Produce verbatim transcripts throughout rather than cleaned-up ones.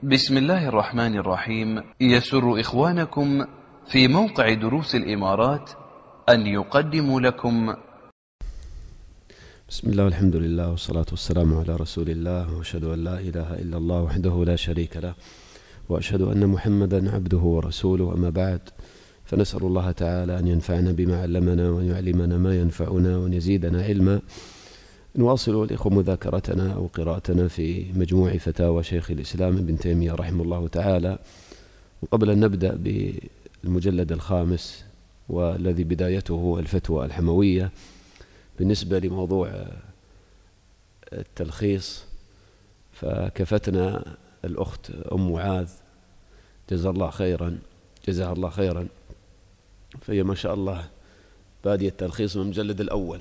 بسم الله الرحمن الرحيم. يسر إخوانكم في موقع دروس الإمارات أن يقدموا لكم بسم الله والحمد لله والصلاة والسلام على رسول الله، وأشهد أن لا إله إلا الله وحده لا شريك له، وأشهد أن محمدا عبده ورسوله. أما بعد، فنسأل الله تعالى أن ينفعنا بما علمنا وأن يعلمنا ما ينفعنا وأن يزيدنا علما. نواصل الإخوة مذاكرتنا أو قراءتنا في مجموع فتاوى شيخ الإسلام ابن تيمية رحمه الله تعالى. وقبل أن نبدأ بالمجلد الخامس والذي بدايته الفتوى الحموية، بالنسبة لموضوع التلخيص فكفتنا الأخت أم معاذ جزاها الله خيرا جزاها الله خيرا فهي ما شاء الله بادية التلخيص من المجلد الأول،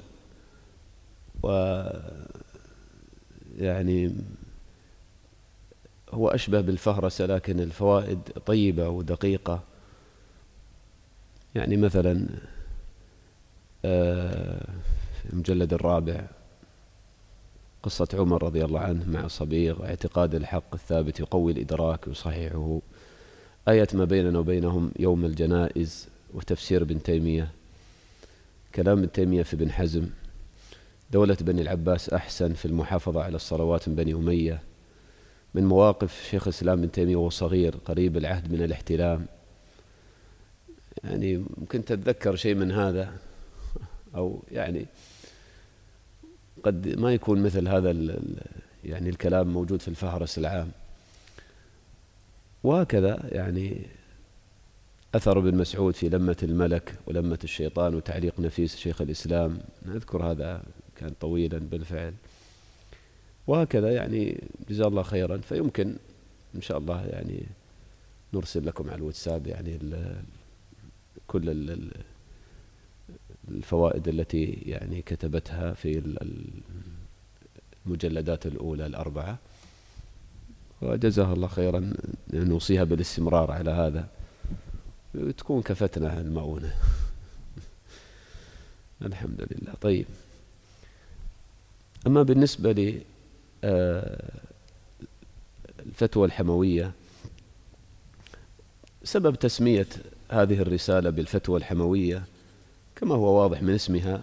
ويعني هو أشبه بالفهرسة لكن الفوائد طيبة ودقيقة. يعني مثلا المجلد الرابع قصة عمر رضي الله عنه مع صبيغ، اعتقاد الحق الثابت يقوي الإدراك ويصححه، آية ما بيننا وبينهم يوم الجنائز، وتفسير ابن تيمية، كلام ابن تيمية في ابن حزم، دولة بني العباس أحسن في المحافظة على الصلوات من بني أمية، من مواقف شيخ الإسلام ابن تيمية وهو صغير قريب العهد من الاحتلام. يعني ممكن تتذكر شيء من هذا، أو يعني قد ما يكون مثل هذا يعني الكلام موجود في الفهرس العام. وهكذا يعني أثر ابن مسعود في لمة الملك ولمة الشيطان وتعليق نفيس شيخ الإسلام، نذكر هذا كان طويلا بالفعل. وهكذا يعني جزا الله خيرا. فيمكن إن شاء الله يعني نرسل لكم على الواتساب يعني كل الفوائد التي يعني كتبتها في المجلدات الأولى الأربعة، وجزاها الله خيرا. نوصيها بالاستمرار على هذا، تكون كفتنا المؤونة. الحمد لله. طيب، أما بالنسبة للفتوى الحموية، سبب تسمية هذه الرسالة بالفتوى الحموية كما هو واضح من اسمها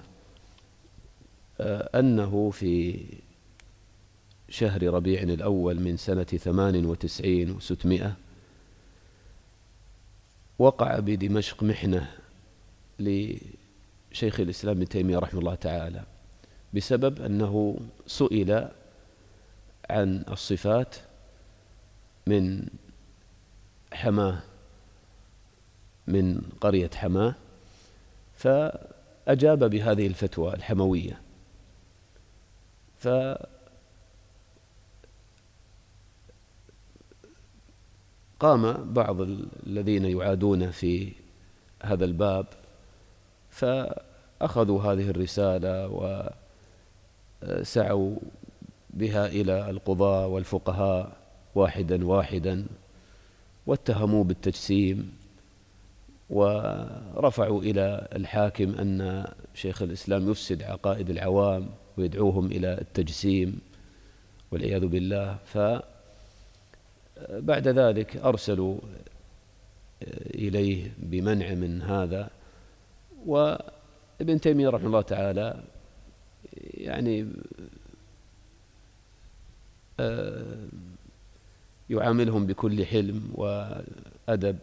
أنه في شهر ربيع الأول من سنة ثمان وتسعين وستمائة وقع بدمشق محنة لشيخ الإسلام ابن تيمية رحمه الله تعالى، بسبب أنه سئل عن الصفات من حماه، من قرية حماه، فأجاب بهذه الفتوى الحموية. فقام بعض الذين يعادون في هذا الباب فأخذوا هذه الرسالة وسعوا بها إلى القضاة والفقهاء واحدا واحدا، واتهموا بالتجسيم، ورفعوا إلى الحاكم أن شيخ الإسلام يفسد عقائد العوام ويدعوهم إلى التجسيم والعياذ بالله. فبعد ذلك أرسلوا إليه بمنع من هذا، وابن تيمية رحمه الله تعالى يعني يعاملهم بكل حلم وأدب.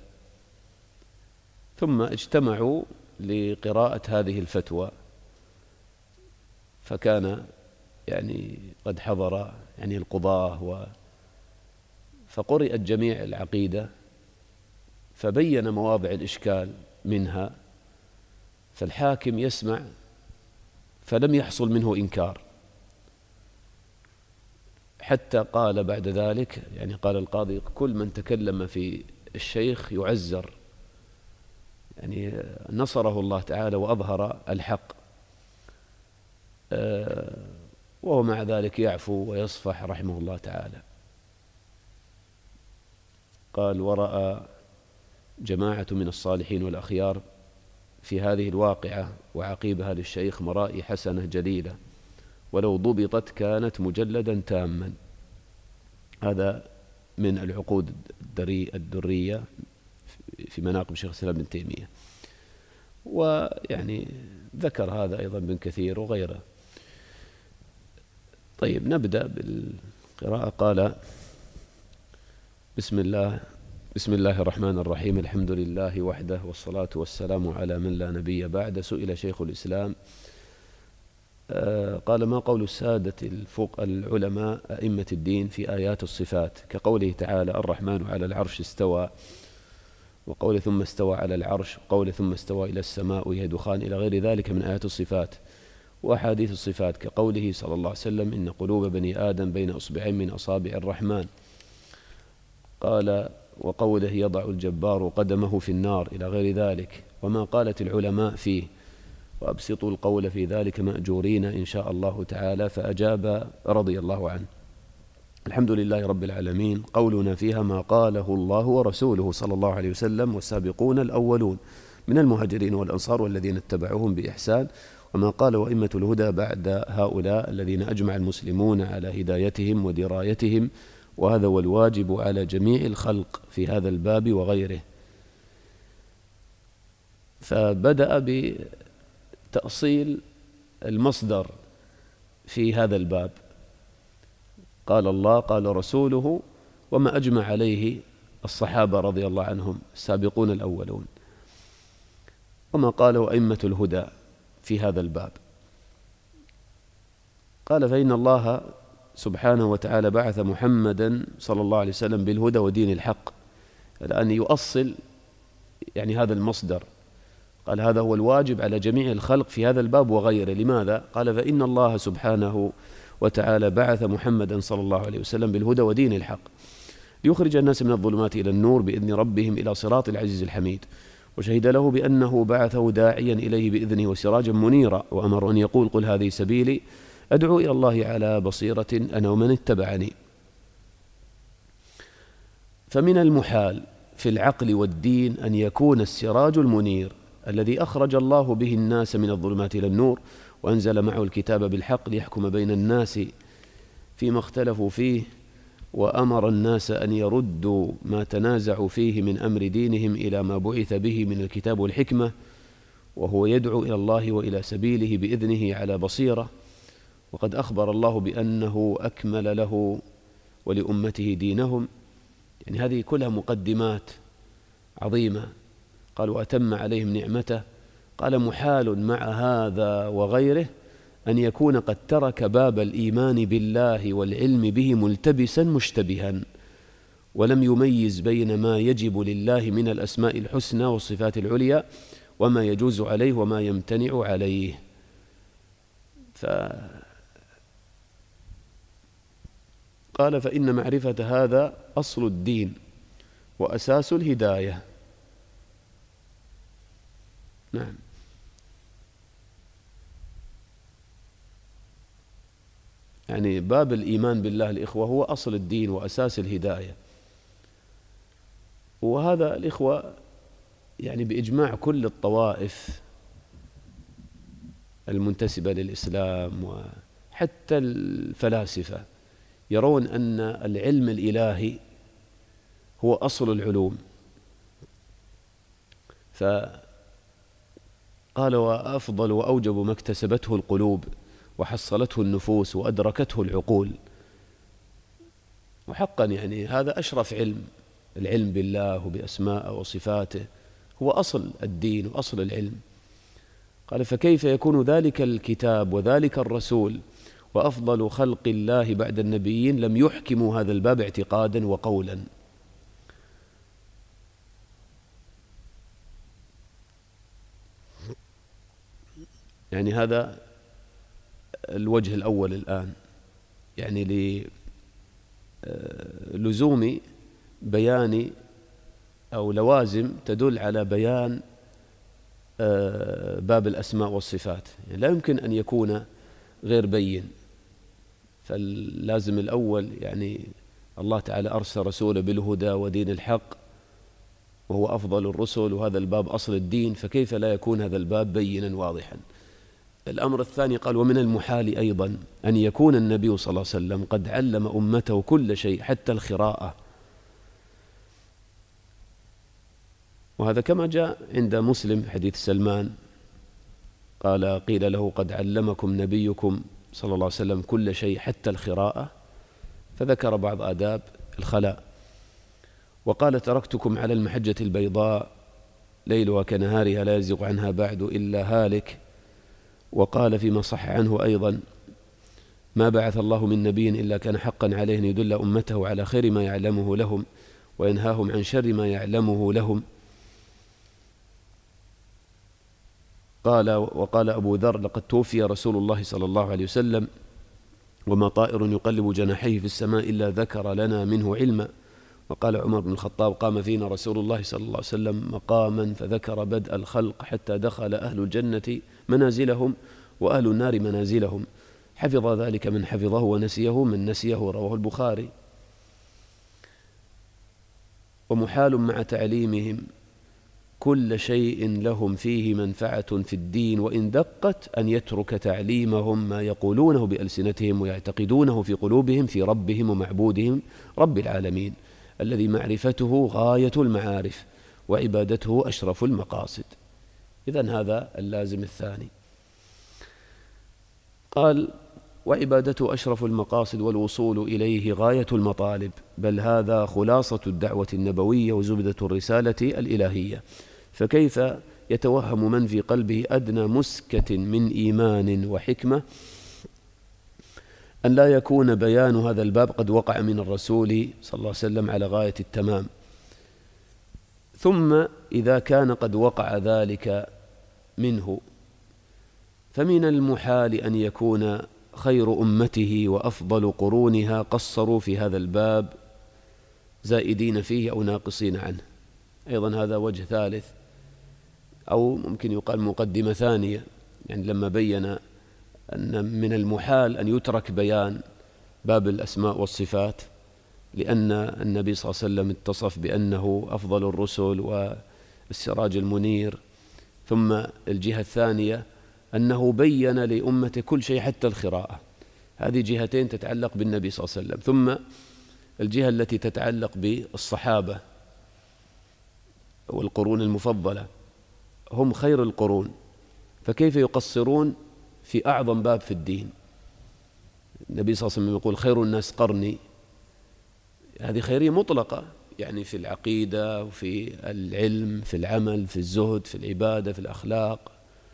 ثم اجتمعوا لقراءة هذه الفتوى، فكان يعني قد حضر يعني القضاة و فقرئت جميع العقيدة، فبين مواضع الإشكال منها، فالحاكم يسمع فلم يحصل منه إنكار، حتى قال بعد ذلك يعني قال القاضي: كل من تكلم في الشيخ يعزر، يعني نصره الله تعالى وأظهر الحق، وهو مع ذلك يعفو ويصفح رحمه الله تعالى. قال: ورأى جماعة من الصالحين والأخيار في هذه الواقعة وعقيبها للشيخ مرائي حسنة جليلة، ولو ضبطت كانت مجلدا تاما. هذا من العقود الدرية في مناقب شيخ الإسلام ابن تيمية، ويعني ذكر هذا أيضا ابن كثير وغيره. طيب نبدأ بالقراءة. قال: بسم الله بسم الله الرحمن الرحيم، الحمد لله وحده، والصلاة والسلام على من لا نبي بعد. سئل شيخ الإسلام قال: ما قول السادة الفوق العلماء أئمة الدين في آيات الصفات كقوله تعالى: الرحمن على العرش استوى، وقول ثم استوى على العرش، وقول ثم استوى إلى السماء وهي دخان، إلى غير ذلك من آيات الصفات وأحاديث الصفات، كقوله صلى الله عليه وسلم: إن قلوب بني آدم بين أصبعين من أصابع الرحمن. قال: وقوله: يضع الجبار قدمه في النار، إلى غير ذلك. وما قالت العلماء فيه، وأبسطوا القول في ذلك مأجورين إن شاء الله تعالى. فأجاب رضي الله عنه: الحمد لله رب العالمين، قولنا فيها ما قاله الله ورسوله صلى الله عليه وسلم والسابقون الأولون من المهاجرين والأنصار والذين اتبعوهم بإحسان، وما قاله أئمة الهدى بعد هؤلاء الذين أجمع المسلمون على هدايتهم ودرايتهم، وهذا هو الواجب على جميع الخلق في هذا الباب وغيره. فبدأ بتأصيل المصدر في هذا الباب. قال الله، قال رسوله، وما أجمع عليه الصحابة رضي الله عنهم السابقون الأولون، وما قاله أئمة الهدى في هذا الباب. قال: فإن الله سبحانه وتعالى بعث محمدا صلى الله عليه وسلم بالهدى ودين الحق، لأن يؤصل يعني هذا المصدر. قال: هذا هو الواجب على جميع الخلق في هذا الباب وغيره. لماذا؟ قال: فإن الله سبحانه وتعالى بعث محمدا صلى الله عليه وسلم بالهدى ودين الحق ليخرج الناس من الظلمات إلى النور بإذن ربهم إلى صراط العزيز الحميد، وشهد له بأنه بعثه داعيا إليه بإذنه وسراجا منيرا، وأمر أن يقول: قل هذه سبيلي أدعو إلى الله على بصيرة أنا ومن اتبعني. فمن المحال في العقل والدين أن يكون السراج المنير الذي أخرج الله به الناس من الظلمات إلى النور وأنزل معه الكتاب بالحق ليحكم بين الناس فيما اختلفوا فيه، وأمر الناس أن يردوا ما تنازعوا فيه من أمر دينهم إلى ما بعث به من الكتاب والحكمة، وهو يدعو إلى الله وإلى سبيله بإذنه على بصيرة. وقد أخبر الله بأنه أكمل له ولأمته دينهم. يعني هذه كلها مقدمات عظيمة. قال: وأتم عليهم نعمته. قال: محال مع هذا وغيره أن يكون قد ترك باب الإيمان بالله والعلم به ملتبسا مشتبها، ولم يميز بين ما يجب لله من الأسماء الحسنى والصفات العليا وما يجوز عليه وما يمتنع عليه. فقال: فإن معرفة هذا أصل الدين وأساس الهداية. نعم. يعني باب الإيمان بالله الإخوة هو أصل الدين وأساس الهداية، وهذا الإخوة يعني بإجماع كل الطوائف المنتسبة للإسلام وحتى الفلاسفة يرون أن العلم الإلهي هو أصل العلوم. فقال: وأفضل وأوجب ما اكتسبته القلوب وحصلته النفوس وأدركته العقول. وحقا يعني هذا أشرف علم، العلم بالله وبأسماءه وصفاته هو أصل الدين وأصل العلم. قال: فكيف يكون ذلك الكتاب وذلك الرسول وأفضل خلق الله بعد النبيين لم يحكموا هذا الباب اعتقادا وقولا؟ يعني هذا الوجه الأول الآن، يعني للزوم بيان أو لوازم تدل على بيان باب الأسماء والصفات، يعني لا يمكن أن يكون غير بين. فاللازم الأول يعني الله تعالى أرسل رسوله بالهدى ودين الحق وهو أفضل الرسل، وهذا الباب أصل الدين، فكيف لا يكون هذا الباب بينا واضحا؟ الأمر الثاني قال: ومن المحال أيضا أن يكون النبي صلى الله عليه وسلم قد علم أمته كل شيء حتى القراءة وهذا كما جاء عند مسلم حديث سلمان قال قيل له قد علمكم نبيكم صلى الله عليه وسلم كل شيء حتى الخراءة، فذكر بعض آداب الخلاء، وقال تركتكم على المحجة البيضاء ليلها كنهارها لا يزيغ عنها بعد إلا هالك. وقال فيما صح عنه أيضا ما بعث الله من نبي إلا كان حقا عليه أن يدل أمته على خير ما يعلمه لهم وينهاهم عن شر ما يعلمه لهم. قال وقال أبو ذر لقد توفي رسول الله صلى الله عليه وسلم وما طائر يقلب جناحيه في السماء إلا ذكر لنا منه علما. وقال عمر بن الخطاب قام فينا رسول الله صلى الله عليه وسلم مقاما فذكر بدء الخلق حتى دخل أهل الجنة منازلهم وأهل النار منازلهم، حفظ ذلك من حفظه ونسيه من نسيه، رواه البخاري. ومحال مع تعليمهم كل شيء لهم فيه منفعة في الدين وإن دقت أن يترك تعليمهم ما يقولونه بألسنتهم ويعتقدونه في قلوبهم في ربهم ومعبودهم رب العالمين الذي معرفته غاية المعارف وعبادته أشرف المقاصد. إذن هذا اللازم الثاني. قال وعبادته أشرف المقاصد والوصول إليه غاية المطالب، بل هذا خلاصة الدعوة النبوية وزبدة الرسالة الإلهية. فكيف يتوهم من في قلبه أدنى مسكة من إيمان وحكمة أن لا يكون بيان هذا الباب قد وقع من الرسول صلى الله عليه وسلم على غاية التمام؟ ثم إذا كان قد وقع ذلك منه فمن المحال أن يكون خير أمته وأفضل قرونها قصروا في هذا الباب زائدين فيه أو ناقصين عنه. أيضا هذا وجه ثالث، أو ممكن يقال مقدمة ثانية، يعني لما بين أن من المحال أن يترك بيان باب الأسماء والصفات لأن النبي صلى الله عليه وسلم اتصف بأنه أفضل الرسل والسراج المنير. ثم الجهة الثانية أنه بين لأمته كل شيء حتى الخراءة. هذه جهتين تتعلق بالنبي صلى الله عليه وسلم. ثم الجهة التي تتعلق بالصحابة والقرون المفضلة، هم خير القرون، فكيف يقصرون في أعظم باب في الدين؟ النبي صلى الله عليه وسلم يقول خير الناس قرني، هذه خيرية مطلقة، يعني في العقيدة وفي العلم في العمل في الزهد في العبادة في الأخلاق.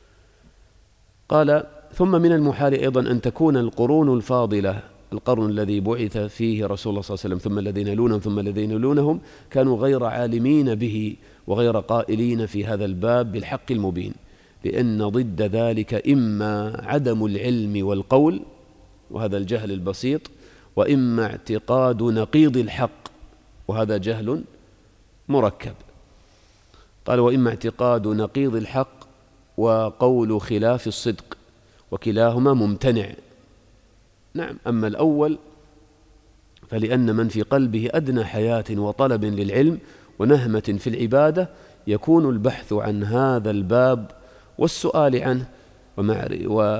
قال ثم من المحال أيضا أن تكون القرون الفاضلة، القرن الذي بعث فيه رسول الله صلى الله عليه وسلم ثم الذين يلونهم ثم الذين يلونهم، كانوا غير عالمين به وغير قائلين في هذا الباب بالحق المبين، لأن ضد ذلك إما عدم العلم والقول وهذا الجهل البسيط، وإما اعتقاد نقيض الحق وهذا جهل مركب. قال وإما اعتقاد نقيض الحق وقول خلاف الصدق، وكلاهما ممتنع. نعم، أما الأول فلأن من في قلبه أدنى حياة وطلب للعلم ونهمة في العبادة يكون البحث عن هذا الباب والسؤال عنه و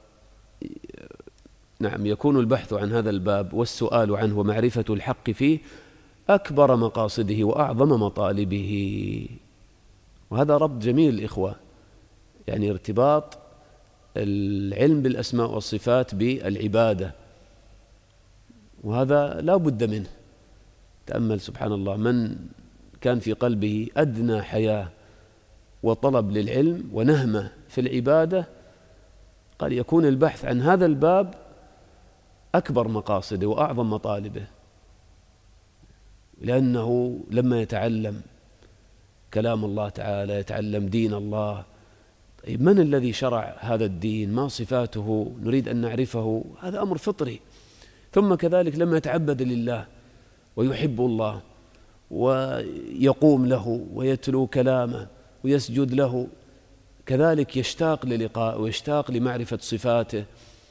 نعم يكون البحث عن هذا الباب والسؤال عنه ومعرفة الحق فيه أكبر مقاصده وأعظم مطالبه. وهذا ربط جميل الإخوة، يعني ارتباط العلم بالأسماء والصفات بالعبادة، وهذا لا بد منه. تأمل سبحان الله، من كان في قلبه أدنى حياة وطلب للعلم ونهمة في العبادة قد يكون البحث عن هذا الباب أكبر مقاصده وأعظم مطالبه، لأنه لما يتعلم كلام الله تعالى يتعلم دين الله. طيب من الذي شرع هذا الدين؟ ما صفاته؟ نريد أن نعرفه، هذا أمر فطري. ثم كذلك لما يتعبد لله ويحب الله ويقوم له ويتلو كلامه ويسجد له، كذلك يشتاق للقاء ويشتاق لمعرفة صفاته.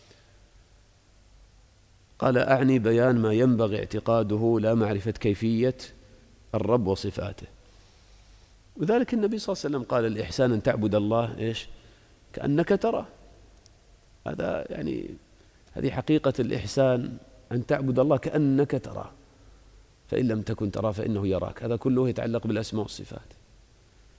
قال أعني بيان ما ينبغي اعتقاده لا معرفة كيفية الرب وصفاته. وذلك النبي صلى الله عليه وسلم قال الإحسان أن تعبد الله إيش كأنك ترى. هذا يعني هذه حقيقة الإحسان، أن تعبد الله كأنك ترى، فإن لم تكن ترى فإنه يراك. هذا كله يتعلق بالأسماء والصفات.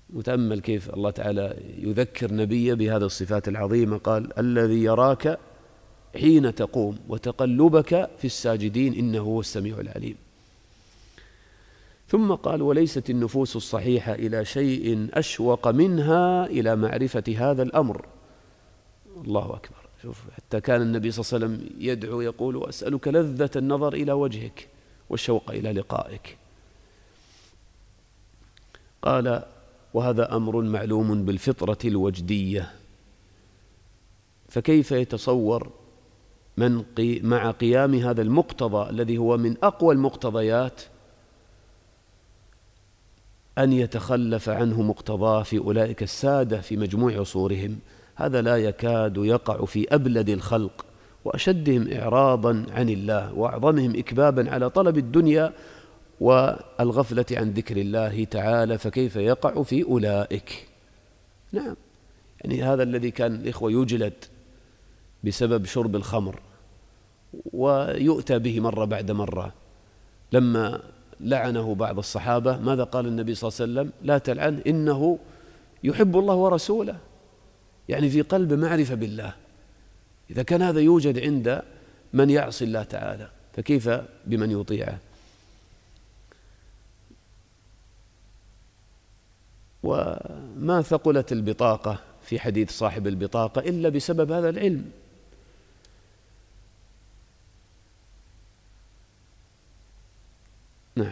متأمل كيف الله تعالى يذكر نبيه بهذه الصفات العظيمة، قال الذي يراك حين تقوم وتقلبك في الساجدين إنه هو السميع العليم. ثم قال وليست النفوس الصحيحة إلى شيء أشوق منها إلى معرفة هذا الأمر. الله أكبر. شوف، حتى كان النبي صلى الله عليه وسلم يدعو يقول أسألك لذة النظر إلى وجهك والشوق إلى لقائك. قال وهذا أمر معلوم بالفطرة الوجدية، فكيف يتصور من قي مع قيام هذا المقتضى الذي هو من أقوى المقتضيات أن يتخلف عنه مقتضاه في أولئك السادة في مجموع عصورهم؟ هذا لا يكاد يقع في أبلد الخلق وأشدهم إعراضا عن الله وأعظمهم إكبابا على طلب الدنيا والغفلة عن ذكر الله تعالى، فكيف يقع في أولئك؟ نعم، يعني هذا الذي كان الإخوة يجلد بسبب شرب الخمر ويؤتى به مرة بعد مرة، لما لعنه بعض الصحابة ماذا قال النبي صلى الله عليه وسلم؟ لا تلعن إنه يحب الله ورسوله، يعني في قلب معرفة بالله. إذا كان هذا يوجد عند من يعصي الله تعالى فكيف بمن يطيعه؟ وما ثقلت البطاقة في حديث صاحب البطاقة إلا بسبب هذا العلم. نعم.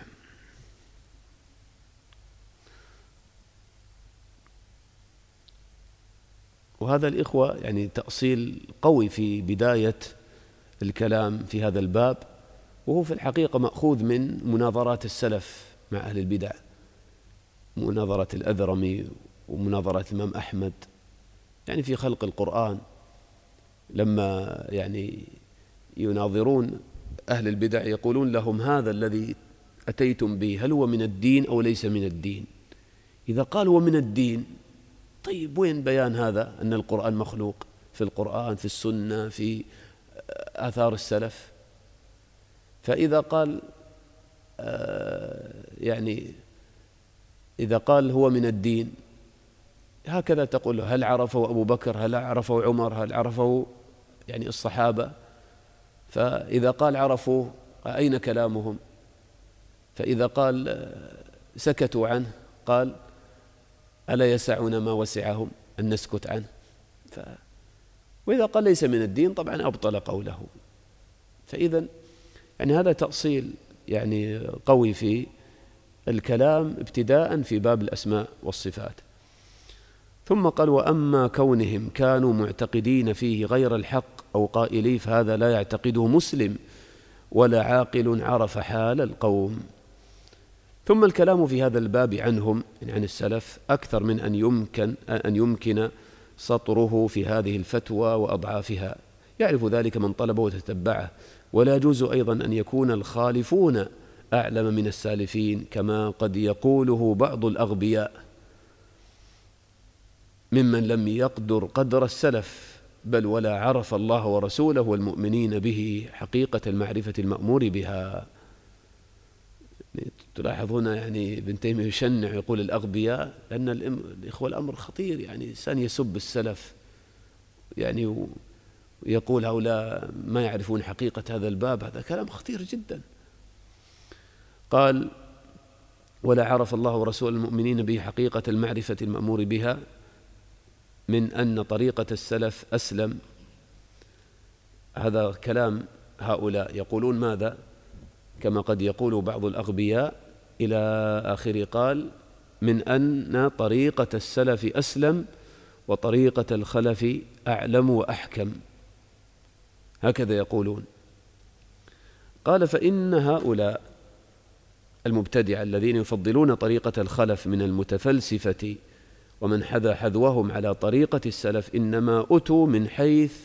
وهذا الإخوة يعني تأصيل قوي في بداية الكلام في هذا الباب، وهو في الحقيقة مأخوذ من مناظرات السلف مع أهل البدع، مناظرة الأذرمي ومناظرة الإمام أحمد، يعني في خلق القرآن لما يعني يناظرون أهل البدع يقولون لهم هذا الذي أتيتم به هل هو من الدين أو ليس من الدين؟ إذا قال هو من الدين، طيب وين بيان هذا أن القرآن مخلوق في القرآن في السنة في آثار السلف؟ فإذا قال آه يعني إذا قال هو من الدين هكذا تقول له هل عرفه أبو بكر، هل عرفه عمر، هل عرفه يعني الصحابة؟ فإذا قال عرفوه أين كلامهم؟ فإذا قال سكتوا عنه قال ألا يسعنا ما وسعهم أن نسكت عنه؟ ف... وإذا قال ليس من الدين طبعا أبطل قوله. فإذا يعني هذا تأصيل يعني قوي في الكلام ابتداء في باب الأسماء والصفات. ثم قال وأما كونهم كانوا معتقدين فيه غير الحق أو قائليه فهذا لا يعتقده مسلم ولا عاقل عرف حال القوم. ثم الكلام في هذا الباب عنهم يعني عن السلف أكثر من أن يمكن أن يمكن سطره في هذه الفتوى وأضعافها، يعرف ذلك من طلبه وتتبعه، ولا يجوز أيضا أن يكون الخالفون أعلم من السالفين كما قد يقوله بعض الأغبياء ممن لم يقدر قدر السلف بل ولا عرف الله ورسوله والمؤمنين به حقيقة المعرفة المأمور بها. تلاحظون يعني ابن تيمية يشنع يقول الأغبياء لأن الإخوة الأمر خطير، يعني إنسان يسب السلف يعني ويقول هؤلاء ما يعرفون حقيقة هذا الباب، هذا كلام خطير جدا. قال ولا عرف الله ورسول المؤمنين به حقيقة المعرفة المأمور بها من أن طريقة السلف أسلم. هذا كلام هؤلاء يقولون ماذا؟ كما قد يقول بعض الأغبياء إلى آخر قال من أن طريقة السلف أسلم وطريقة الخلف أعلم وأحكم، هكذا يقولون. قال فإن هؤلاء المبتدعة الذين يفضلون طريقة الخلف من المتفلسفة ومن حذا حذوهم على طريقة السلف إنما أتوا من حيث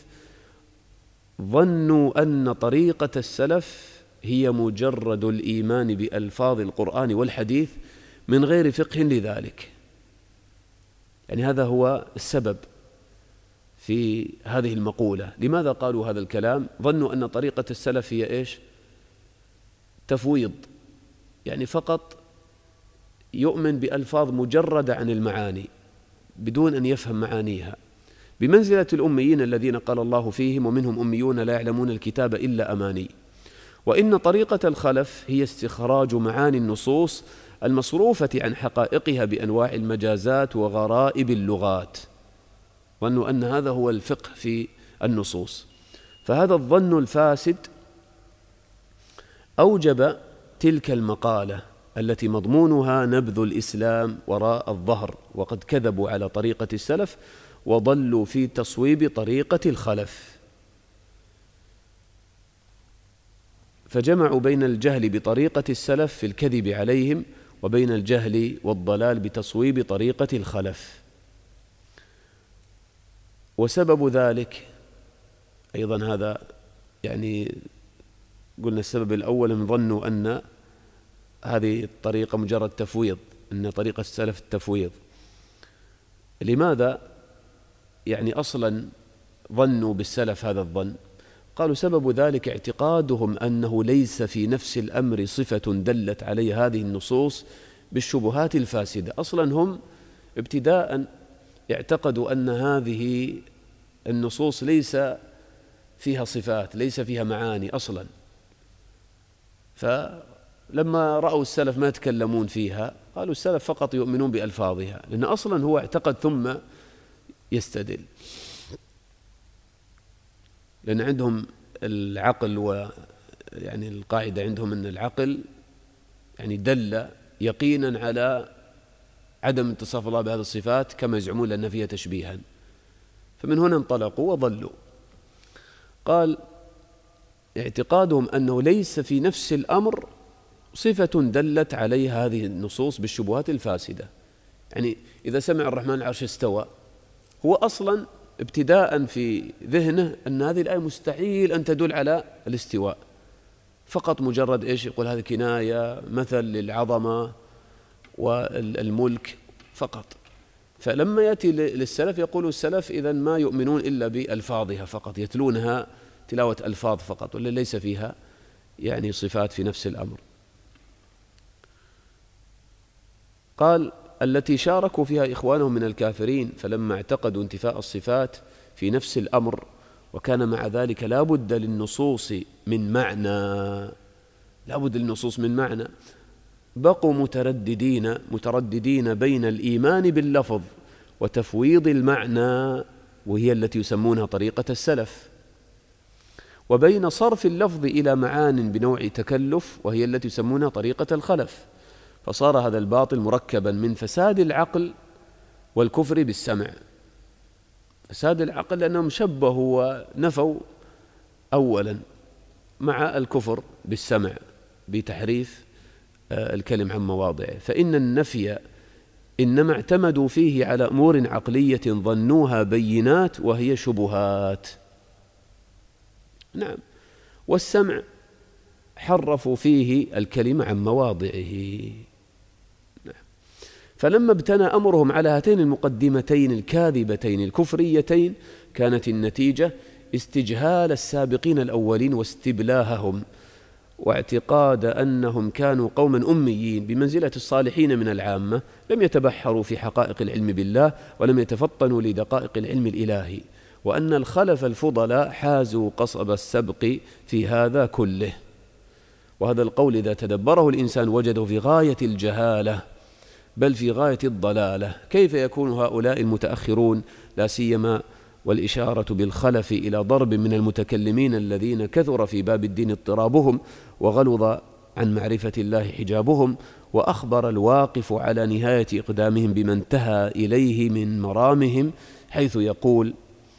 ظنوا أن طريقة السلف هي مجرد الإيمان بألفاظ القرآن والحديث من غير فقه لذلك. يعني هذا هو السبب في هذه المقولة. لماذا قالوا هذا الكلام؟ ظنوا أن طريقة السلف هي إيش؟ تفويض، يعني فقط يؤمن بألفاظ مجردة عن المعاني بدون أن يفهم معانيها، بمنزلة الأميين الذين قال الله فيهم ومنهم أميون لا يعلمون الكتاب إلا أماني. وإن طريقة الخلف هي استخراج معاني النصوص المصروفة عن حقائقها بأنواع المجازات وغرائب اللغات، وأنه أن هذا هو الفقه في النصوص. فهذا الظن الفاسد أوجب تلك المقالة التي مضمونها نبذ الإسلام وراء الظهر، وقد كذبوا على طريقة السلف وضلوا في تصويب طريقة الخلف، فجمعوا بين الجهل بطريقة السلف في الكذب عليهم وبين الجهل والضلال بتصويب طريقة الخلف. وسبب ذلك أيضا هذا، يعني قلنا السبب الأول أن ظنوا أن هذه الطريقة مجرد تفويض، أن طريقة السلف التفويض. لماذا يعني أصلا ظنوا بالسلف هذا الظن؟ قالوا سبب ذلك اعتقادهم أنه ليس في نفس الأمر صفة دلت عليه هذه النصوص بالشبهات الفاسدة. أصلا هم ابتداء اعتقدوا أن هذه النصوص ليس فيها صفات، ليس فيها معاني أصلا، فلما رأوا السلف ما يتكلمون فيها قالوا السلف فقط يؤمنون بألفاظها، لأن أصلا هو اعتقد ثم يستدل، لأن عندهم العقل، ويعني القاعدة عندهم أن العقل يعني دل يقينا على عدم اتصاف الله بهذه الصفات كما يزعمون لأن فيها تشبيها، فمن هنا انطلقوا وضلوا. قال اعتقادهم أنه ليس في نفس الأمر صفة دلت عليها هذه النصوص بالشبهات الفاسدة. يعني إذا سمع الرحمن العرش استوى، هو أصلا ابتداء في ذهنه أن هذه الآية مستحيل أن تدل على الاستواء، فقط مجرد إيش يقول هذه كناية مثل للعظمة والملك فقط. فلما يأتي للسلف يقول السلف إذن ما يؤمنون إلا بألفاظها فقط، يتلونها تلاوة ألفاظ فقط، ولا ليس فيها يعني صفات في نفس الأمر. قال التي شاركوا فيها إخوانهم من الكافرين، فلما اعتقدوا انتفاء الصفات في نفس الأمر وكان مع ذلك لا بد للنصوص من معنى، لا بد للنصوص من معنى، بقوا مترددين مترددين بين الإيمان باللفظ وتفويض المعنى، وهي التي يسمونها طريقة السلف، وبين صرف اللفظ إلى معان بنوع تكلف، وهي التي يسمونها طريقة الخلف. فصار هذا الباطل مركبا من فساد العقل والكفر بالسمع. فساد العقل لأنهم شبهوا ونفوا أولا، مع الكفر بالسمع بتحريف الكلم عن مواضعه. فإن النفي إنما اعتمدوا فيه على أمور عقلية ظنوها بينات وهي شبهات. نعم. والسمع حرفوا فيه الكلمة عن مواضعه. نعم. فلما ابتنى أمرهم على هاتين المقدمتين الكاذبتين الكفريتين كانت النتيجة استجهال السابقين الأولين واستبلاههم، واعتقاد أنهم كانوا قوما أميين بمنزلة الصالحين من العامة، لم يتبحروا في حقائق العلم بالله ولم يتفطنوا لدقائق العلم الإلهي، وأن الخلف الفضلاء حازوا قصب السبق في هذا كله. وهذا القول إذا تدبره الإنسان وجده في غاية الجهالة بل في غاية الضلالة. كيف يكون هؤلاء المتأخرون لا سيما والإشارة بالخلف إلى ضرب من المتكلمين الذين كثر في باب الدين اضطرابهم وغلظ عن معرفة الله حجابهم، وأخبر الواقف على نهاية إقدامهم بما انتهى إليه من مرامهم، حيث يقول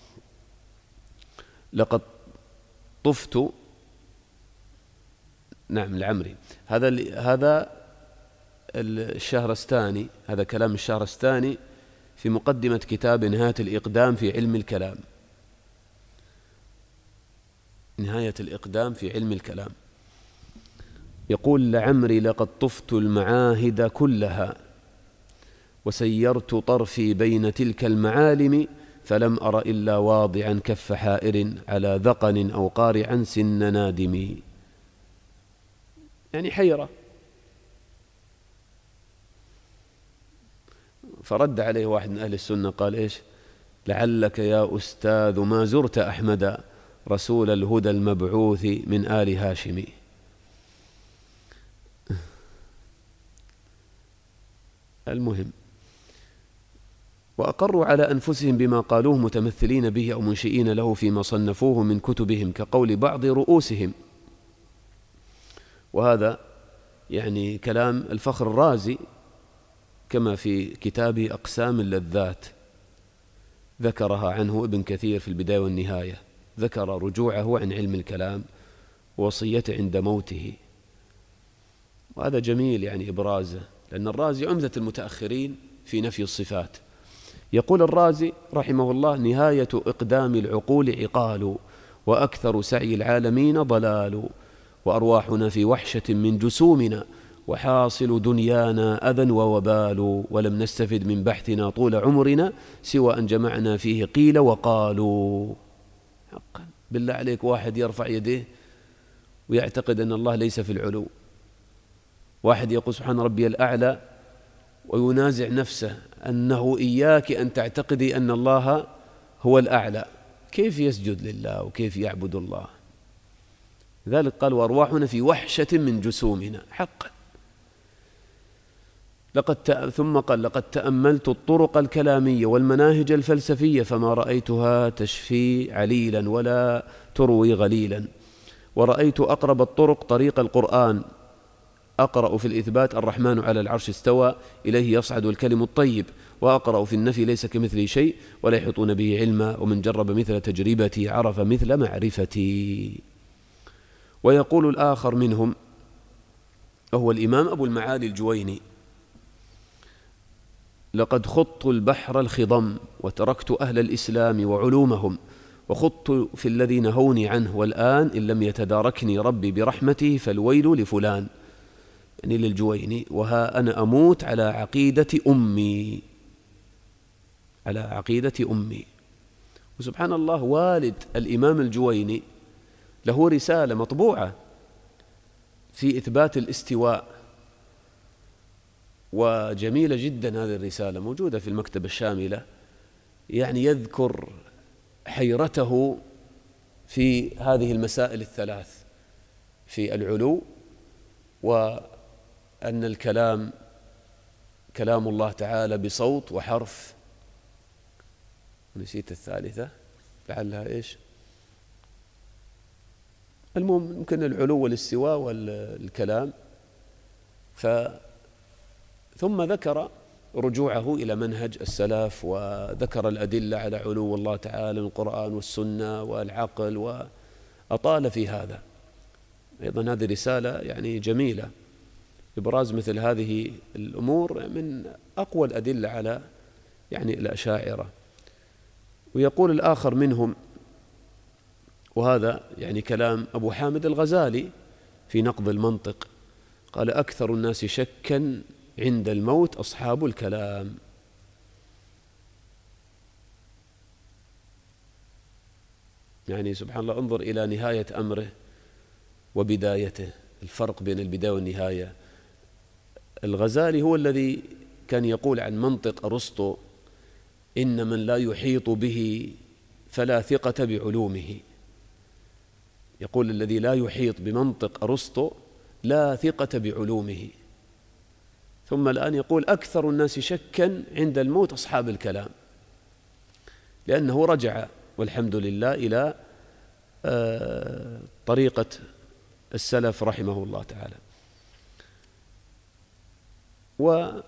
لقد طفت. نعم العمري. هذا هذا الشهرستاني، هذا كلام الشهرستاني في مقدمة كتاب نهاية الإقدام في علم الكلام. نهاية الإقدام في علم الكلام يقول لعمري لقد طفت المعاهد كلها وسيرت طرفي بين تلك المعالم، فلم أر إلا واضعا كف حائر على ذقن أو قارعا سن نادم. يعني حيرة. فرد عليه واحد من أهل السنة قال إيش؟ لعلك يا أستاذ ما زرت أحمد رسول الهدى المبعوث من آل هاشم. المهم، وأقروا على أنفسهم بما قالوه متمثلين به أو منشئين له فيما صنفوه من كتبهم كقول بعض رؤوسهم. وهذا يعني كلام الفخر الرازي كما في كتابه أقسام اللذات، ذكرها عنه ابن كثير في البداية والنهاية، ذكر رجوعه عن علم الكلام ووصيته عند موته. وهذا جميل يعني إبرازه، لأن الرازي عمدة المتأخرين في نفي الصفات. يقول الرازي رحمه الله: نهاية إقدام العقول عقال، وأكثر سعي العالمين ضلال، وأرواحنا في وحشة من جسومنا، وحاصل دنيانا أذى ووبال، ولم نستفد من بحثنا طول عمرنا سوى أن جمعنا فيه قيل وقالوا. حقا بالله عليك واحد يرفع يديه ويعتقد أن الله ليس في العلو، واحد يقول سبحان ربي الأعلى وينازع نفسه أنه إياك أن تعتقدي أن الله هو الأعلى، كيف يسجد لله وكيف يعبد الله؟ لذلك قال: وأرواحنا في وحشة من جسومنا. حقا لقد تأ... ثم قال: لقد تأملت الطرق الكلامية والمناهج الفلسفية فما رأيتها تشفي عليلا ولا تروي غليلا، ورأيت أقرب الطرق طريق القرآن، أقرأ في الإثبات الرحمن على العرش استوى إليه يصعد الكلم الطيب، وأقرأ في النفي ليس كمثله شيء ولا يحيطون به علما، ومن جرب مثل تجربتي عرف مثل معرفتي. ويقول الآخر منهم وهو الإمام أبو المعالي الجويني: لقد خضت البحر الخضم وتركت أهل الإسلام وعلومهم، وخضت في الذي نهوني عنه، والآن إن لم يتداركني ربي برحمته فالويل لفلان، يعني للجويني. وها أنا أموت على عقيدة أمي، على عقيدة أمي. وسبحان الله والد الإمام الجويني له رسالة مطبوعة في إثبات الاستواء، وجميلة جدا هذه الرسالة، موجودة في المكتبة الشاملة، يعني يذكر حيرته في هذه المسائل الثلاث، في العلو، وأن الكلام كلام الله تعالى بصوت وحرف، نسيت الثالثة لعلها إيش، المهم يمكن العلو والاستواء والكلام. ف ثم ذكر رجوعه إلى منهج السلف، وذكر الأدلة على علو الله تعالى من القرآن والسنة والعقل، وأطال في هذا. أيضا هذه رسالة يعني جميلة، إبراز مثل هذه الأمور من أقوى الأدلة على يعني الأشاعرة. ويقول الآخر منهم، وهذا يعني كلام أبو حامد الغزالي في نقض المنطق، قال: أكثر الناس شكا عند الموت أصحاب الكلام. يعني سبحان الله، انظر إلى نهاية أمره وبدايته، الفرق بين البداية والنهاية. الغزالي هو الذي كان يقول عن منطق أرسطو: إن من لا يحيط به فلا ثقة بعلومه. يقول الذي لا يحيط بمنطق أرسطو لا ثقة بعلومه. ثم الآن يقول: أكثر الناس شكا عند الموت أصحاب الكلام، لأنه رجع والحمد لله إلى طريقة السلف رحمه الله تعالى. وهذا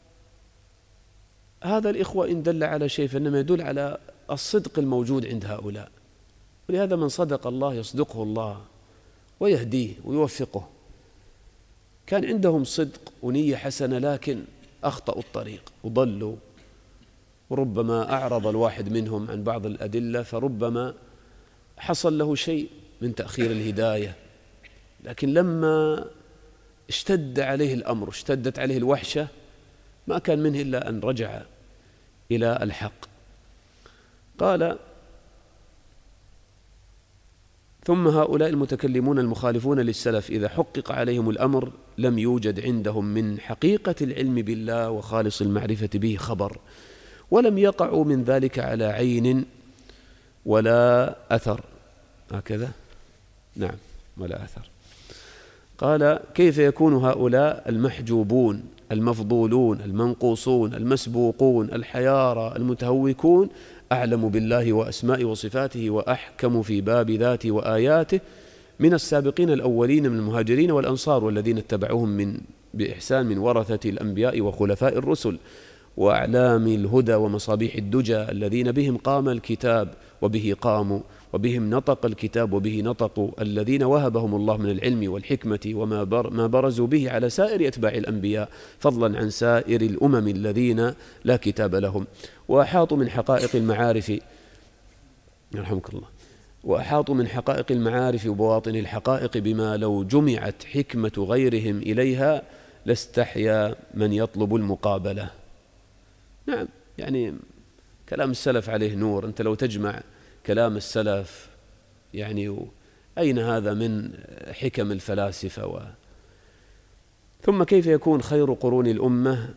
الإخوة إن دل على شيء فإنما يدل على الصدق الموجود عند هؤلاء، ولهذا من صدق الله يصدقه الله ويهديه ويوفقه. كان عندهم صدق ونية حسنة لكن أخطأوا الطريق وضلوا، وربما أعرض الواحد منهم عن بعض الأدلة فربما حصل له شيء من تأخير الهداية، لكن لما اشتد عليه الأمر، اشتدت عليه الوحشة، ما كان منه إلا أن رجع إلى الحق. قال: ثم هؤلاء المتكلمون المخالفون للسلف إذا حقق عليهم الأمر لم يوجد عندهم من حقيقة العلم بالله وخالص المعرفة به خبر، ولم يقعوا من ذلك على عين ولا أثر. هكذا نعم، ولا أثر. قال: كيف يكون هؤلاء المحجوبون المفضولون المنقوصون المسبوقون الحيارى المتهوكون أعلم بالله وأسمائه وصفاته وأحكم في باب ذاته وآياته من السابقين الأولين من المهاجرين والأنصار والذين اتبعوهم من بإحسان من ورثة الأنبياء وخلفاء الرسل وأعلام الهدى ومصابيح الدجى الذين بهم قام الكتاب وبه قاموا وبهم نطق الكتاب وبه نطقوا، الذين وهبهم الله من العلم والحكمة وما بر ما برزوا به على سائر أتباع الأنبياء فضلا عن سائر الأمم الذين لا كتاب لهم، وأحاطوا من حقائق المعارف يرحمك الله وأحاطوا من حقائق المعارف وبواطن الحقائق بما لو جمعت حكمة غيرهم إليها لاستحيا من يطلب المقابلة. نعم، يعني كلام السلف عليه نور. أنت لو تجمع كلام السلف يعني أين هذا من حكم الفلاسفة و... ثم كيف يكون خير قرون الأمة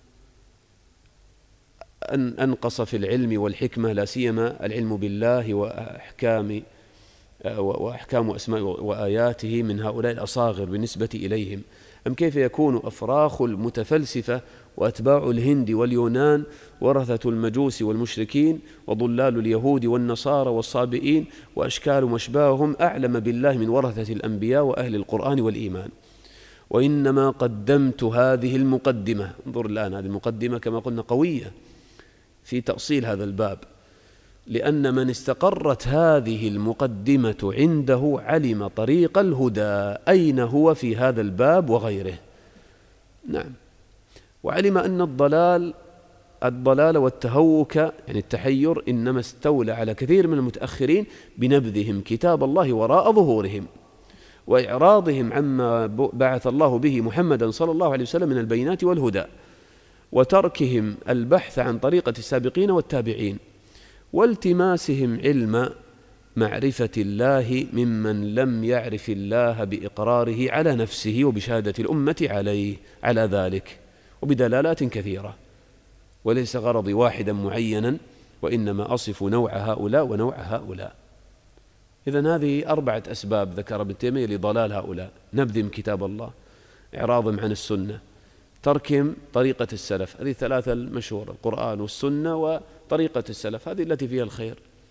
أن أنقص في العلم والحكمة لا سيما العلم بالله وأحكام وأحكام أسماء وآياته من هؤلاء الأصاغر بالنسبة إليهم؟ أم كيف يكون أفراخ المتفلسفة وأتباع الهند واليونان ورثة المجوس والمشركين وضلال اليهود والنصارى والصابئين وأشكال مشباههم أعلم بالله من ورثة الأنبياء وأهل القرآن والإيمان؟ وإنما قدمت هذه المقدمة، انظر الآن، هذه المقدمة كما قلنا قوية في تأصيل هذا الباب، لأن من استقرت هذه المقدمة عنده علم طريق الهدى أين هو في هذا الباب وغيره. نعم، وعلم أن الضلال الضلال والتهوك يعني التحير إنما استولى على كثير من المتأخرين بنبذهم كتاب الله وراء ظهورهم وإعراضهم عما بعث الله به محمدا صلى الله عليه وسلم من البينات والهدى، وتركهم البحث عن طريقة السابقين والتابعين، والتماسهم علم معرفة الله ممن لم يعرف الله بإقراره على نفسه وبشهادة الأمة عليه على ذلك وبدلالات كثيرة، وليس غرضي واحدا معينا وإنما أصف نوع هؤلاء ونوع هؤلاء. إذن هذه أربعة أسباب ذكر ابن تيمية لضلال هؤلاء: نبذهم كتاب الله، إعراضهم عن السنة، تركهم طريقة السلف، هذه الثلاثة المشهورة: القرآن والسنة وطريقة السلف، هذه التي فيها الخير.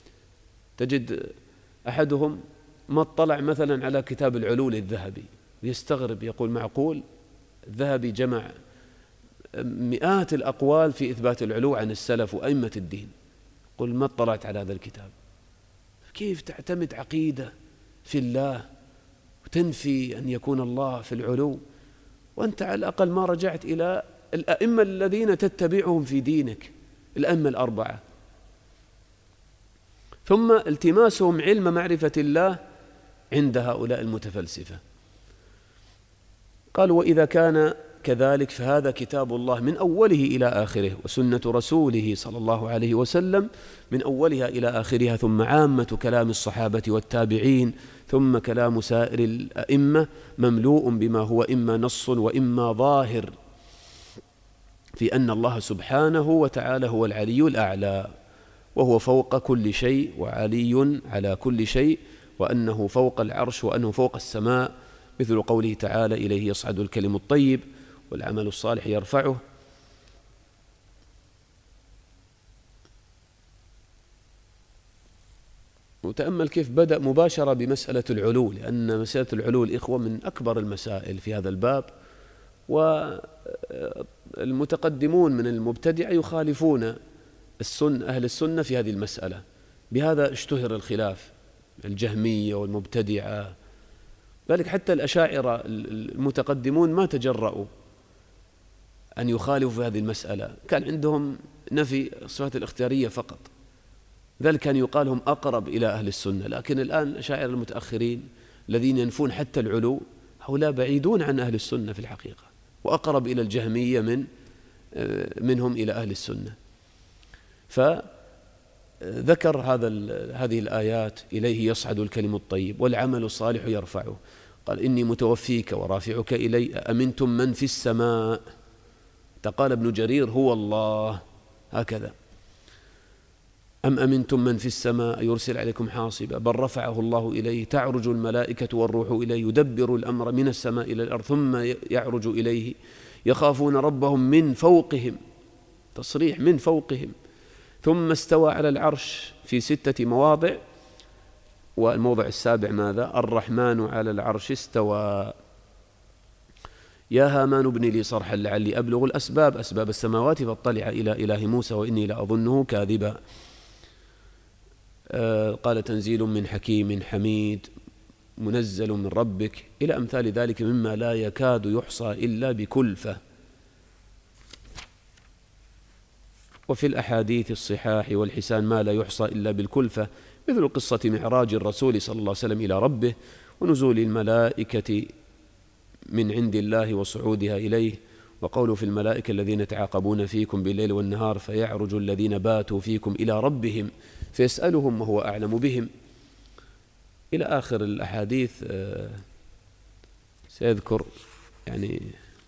تجد أحدهم ما اطلع مثلا على كتاب العلو للذهبي ويستغرب، يقول: معقول الذهبي جمع مئات الأقوال في إثبات العلو عن السلف وأئمة الدين، قل ما اطلعت على هذا الكتاب. كيف تعتمد عقيدة في الله وتنفي أن يكون الله في العلو وأنت على الأقل ما رجعت إلى الأئمة الذين تتبعهم في دينك، الأئمة الأربعة؟ ثم التماسهم علم معرفة الله عند هؤلاء المتفلسفة. قالوا: وإذا كان كذلك فهذا كتاب الله من أوله إلى آخره، وسنة رسوله صلى الله عليه وسلم من أولها إلى آخرها، ثم عامة كلام الصحابة والتابعين، ثم كلام سائر الأئمة مملوء بما هو إما نص وإما ظاهر في أن الله سبحانه وتعالى هو العلي الأعلى وهو فوق كل شيء وعلي على كل شيء، وأنه فوق العرش وأنه فوق السماء، مثل قوله تعالى: إليه يصعد الكلم الطيب والعمل الصالح يرفعه. وتأمل كيف بدأ مباشرة بمسألة العلو، لأن مسألة العلو الإخوة من أكبر المسائل في هذا الباب، والمتقدمون من المبتدعة يخالفون السنة أهل السنة في هذه المسألة، بهذا اشتهر الخلاف، الجهمية والمبتدعة. ذلك حتى الأشاعرة المتقدمون ما تجرؤوا أن يخالفوا في هذه المسألة، كان عندهم نفي الصفات الاختيارية فقط، ذلك كان يقال هم أقرب إلى أهل السنة. لكن الآن الأشاعرة المتأخرين الذين ينفون حتى العلو هؤلاء بعيدون عن أهل السنة في الحقيقة، وأقرب إلى الجهمية من منهم إلى أهل السنة. ذكر هذا هذه الآيات: إليه يصعد الكلم الطيب والعمل الصالح يرفعه. قال: إني متوفيك ورافعك إلي، أمنتم من في السماء. قال ابن جرير: هو الله، هكذا. أم أمنتم من في السماء يرسل عليكم حاصبا، بل رفعه الله إليه، تعرج الملائكة والروح إليه، يدبر الأمر من السماء إلى الأرض ثم يعرج إليه، يخافون ربهم من فوقهم، تصريح من فوقهم، ثم استوى على العرش في ستة مواضع. والموضع السابع ماذا؟ الرحمن على العرش استوى. يا هامان ابن لي صرحا لعلي أبلغ الأسباب، أسباب السماوات، فاطلع إلى إله موسى وإني لأظنه كاذبا. آه قال: تنزيل من حكيم حميد، منزل من ربك، إلى أمثال ذلك مما لا يكاد يحصى إلا بكلفة. وفي الأحاديث الصحاح والحسان ما لا يحصى إلا بالكلفة، مثل قصة معراج الرسول صلى الله عليه وسلم إلى ربه، ونزول الملائكة من عند الله وصعودها إليه، وقوله في الملائكة الذين يتعاقبون فيكم بالليل والنهار، فيعرج الذين باتوا فيكم إلى ربهم فيسألهم وهو أعلم بهم، إلى آخر الأحاديث. سيذكر يعني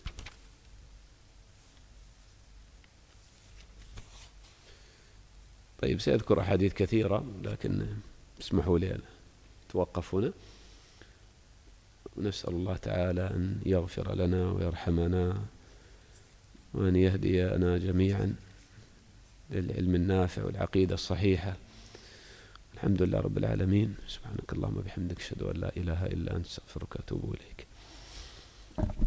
طيب سيذكر أحاديث كثيرة، لكن اسمحوا لي أن أتوقف هنا، ونسأل الله تعالى أن يغفر لنا ويرحمنا وأن يهدينا جميعا للعلم النافع والعقيدة الصحيحة. الحمد لله رب العالمين. سبحانك اللهم وبحمدك، أشهد أن لا إله إلا أنت، أستغفرك وأتوب إليك.